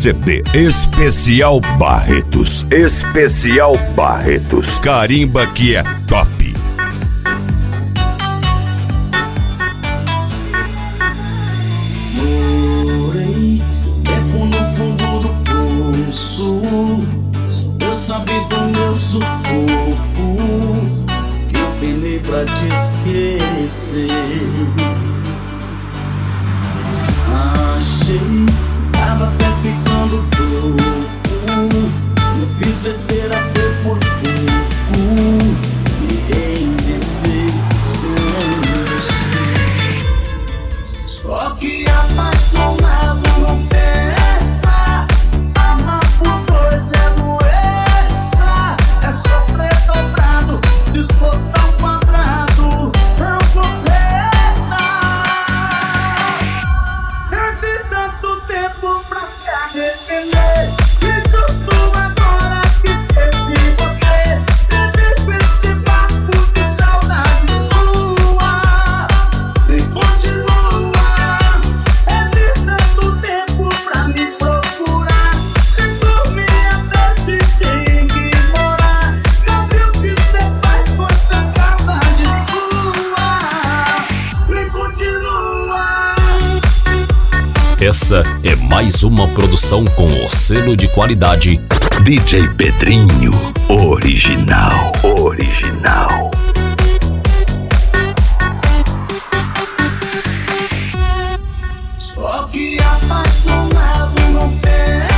CD Especial Barretos. Especial Barretos. Carimba que é top. Morei tempo no fundo do poço. Eu sabia do meu sufoco, que eu penei pra te esquecer. Achei que tava até ficando louco. Não fiz besteira, foi por pouco. Me reinventei sem você. Só que apaixonado não pensa. Amar por dois é doença. É sofrer dobrado, disposto ao quadrado. Não compensa. Teve tanto tempo pra se arrepender. E justo agora que esqueci você. Sempre com esse barco de saudade sua. E continua. Teve tanto tempo pra me procurar. Sem dormir até te ignorar. Sabe o que cê faz com essa saudade sua? E continua. Essa é mais uma produção com o selo de qualidade DJ Pedrinho. Original. Original. Só que apaixonado não pensa.